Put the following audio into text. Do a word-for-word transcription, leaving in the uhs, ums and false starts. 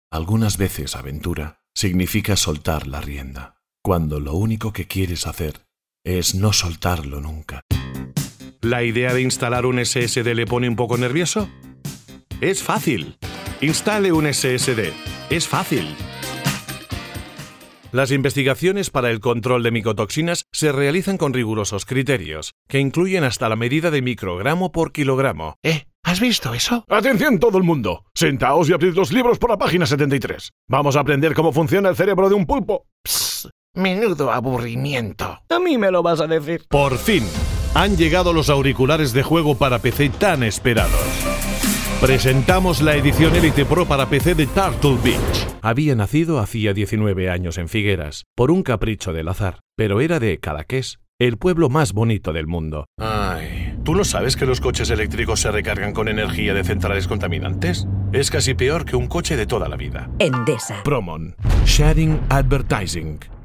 Algunas veces aventura significa soltar la rienda, cuando lo único que quieres hacer es no soltarlo nunca. ¿La idea de instalar un S S D le pone un poco nervioso? Es fácil. Instale un S S D. Es fácil. Las investigaciones para el control de micotoxinas se realizan con rigurosos criterios, que incluyen hasta la medida de microgramo por kilogramo. ¿Eh? ¿Has visto eso? ¡Atención todo el mundo! Sentaos y abrid los libros por la página setenta y tres. Vamos a aprender cómo funciona el cerebro de un pulpo. Psst, menudo aburrimiento. A mí me lo vas a decir. Por fin, han llegado los auriculares de juego para P C tan esperados. Presentamos la edición Elite Pro para P C de Turtle Beach. Había nacido hacía diecinueve años en Figueras, por un capricho del azar, pero era de Cadaqués, el pueblo más bonito del mundo. Ay, ¿tú no sabes que los coches eléctricos se recargan con energía de centrales contaminantes? Es casi peor que un coche de toda la vida. Endesa. Promon. Sharing Advertising.